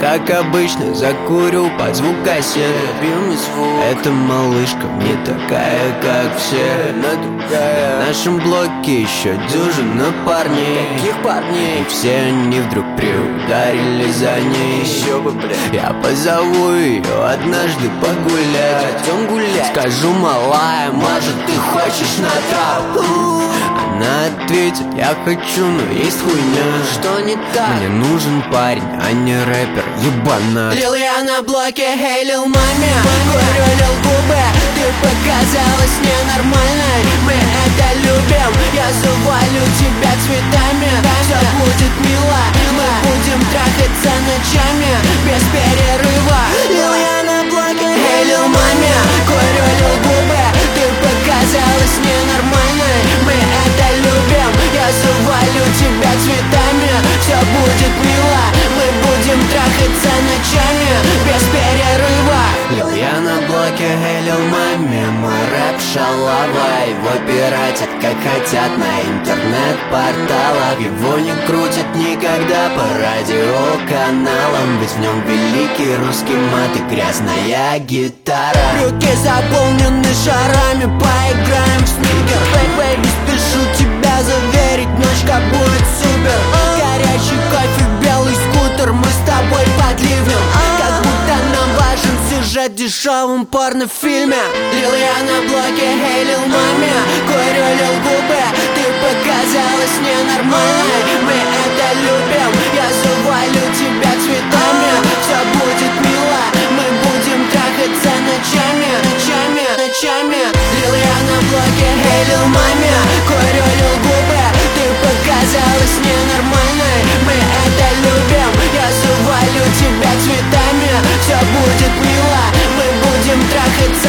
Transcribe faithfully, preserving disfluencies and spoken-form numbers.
как обычно, закурю под звук кассеты. Эта малышка не такая, как все, она другая. В нашем блоке еще дюжина парней. Каких парней? И все они вдруг приударили за ней. Еще бы, блядь. Я позову ее однажды погулять. Пойдем гулять. Скажу: малая, может, ты хочешь на траву? Она ответит: я хочу, но есть хуйня. Что не так? Мне нужен парень, а не рэпер, ебанат. Лил я на блоке, хей, лил маме, курю, лил губы. Ты показалась ненормальной, мы это любим. Я завалю тебя цветами, все будет мило. Мы будем трахаться ночами, без перерыва. Лил я на блоке, хей, лил маме, курю, лил губы. Ты показалась ненормальной, мы это любим. Я завалю тебя цветами, все будет мило. Мы будем трахаться ночами, без перерыва. Лил я на блоке, хей, лил маме. Мой рэп шалава, его пиратят, как хотят на интернет-порталах. Его не крутят никогда по радиоканалам, ведь в нем великий русский мат и грязная гитара. Руки заполнены шарами, поиграем в снигер. Бэй-бэйби, спешу тебя заверить, ночка будет супер. Горячий кофе, белый скутер, мы с тобой под ливнем. Как будто нам важен сюжет в дешевом порнофильме. Лил я на блоке, хей, лил маме, курю, лил губы. Ты показалась ненормальной, мы это любим. Я завалю тебя цветами, все будет мило. Мы будем трахаться ночами, ночами, ночами. Лил я на блоке, хей, лил маме, курю, лил губы. Ты показалась ненормальной, мы это любим. Я завалю тебя цветами, все будет мило. Мы будем трахаться